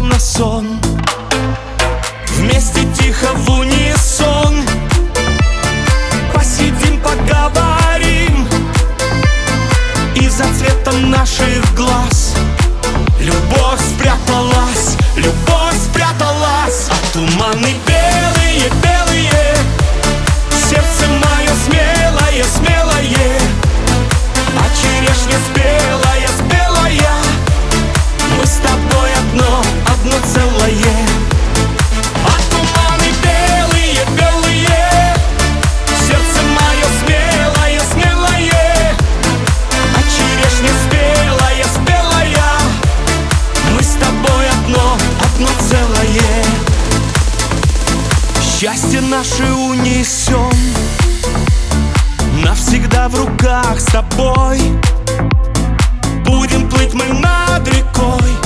словно сон. Вместе тихо в унисон посидим, поговорим, и за цветом наших глаз любовь спряталась, любовь спряталась. А туманы белые, белые, сердце мое смелое, смелое, а черешня спелая, спелая, мы с тобой одно, одно целое. А туманы белые, белые, сердце мое смелое, смелое, а черешня спелая, спелая, мы с тобой одно, одно целое. Счастье наше унесем навсегда в руках с тобой. Будем плыть мы над рекой,